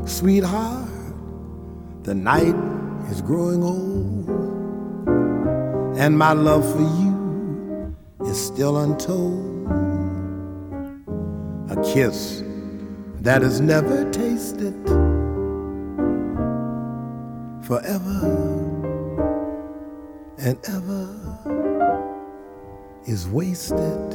Sweetheart, the night is growing old, and my love for you is still untold. A kiss that is never tasted, forever and ever is wasted.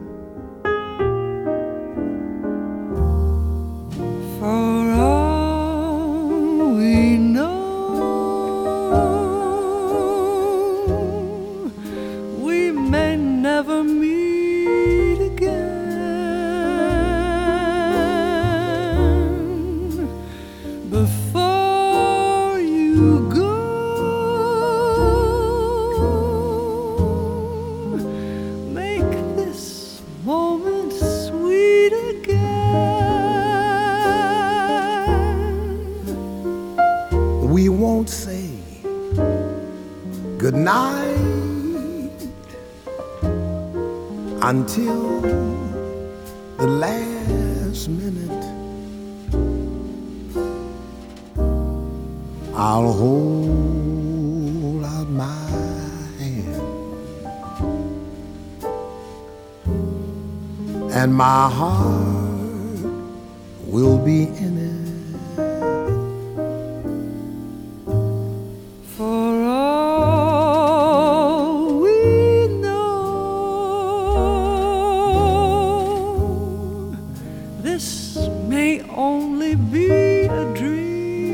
For all we know, we may never meet again. Before you go, make this moment sweet again. We won't say goodnight until the last minute. I'll hold out my hand, and my heart will be in it. For all we know, this may only be a dream.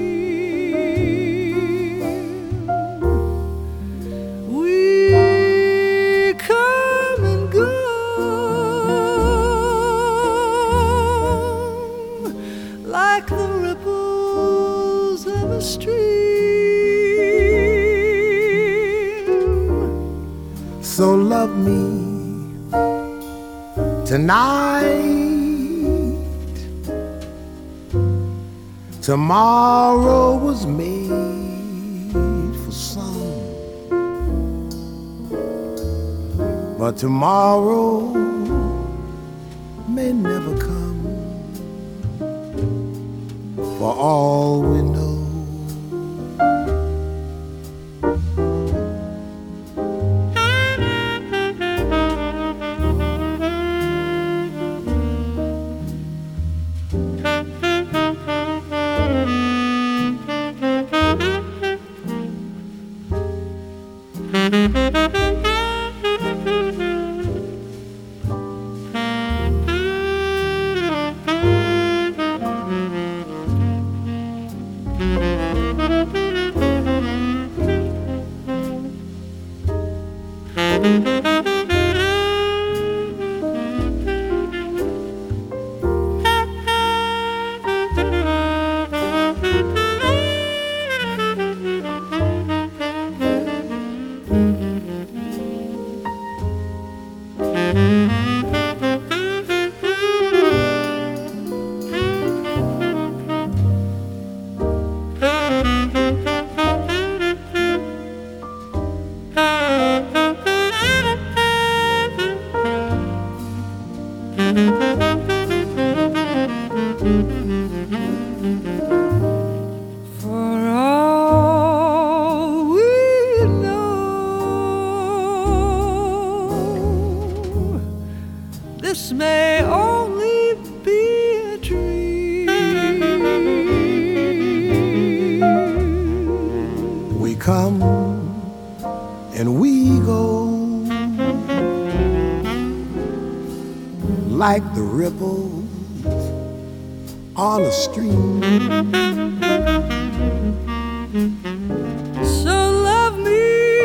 We come and go like the ripples of a stream. So love me tonight. Tomorrow was made for some, but tomorrow may never come. For all we know, For all we know, this may only be a dream. we come and we go like the ripples on a stream. So love me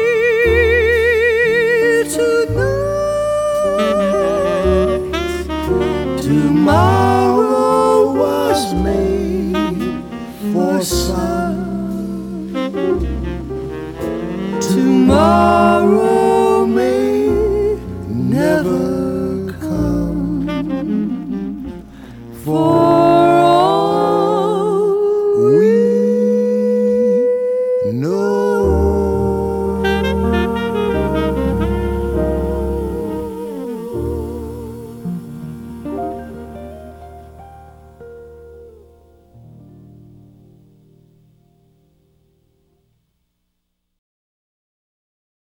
tonight. Tomorrow was made for some,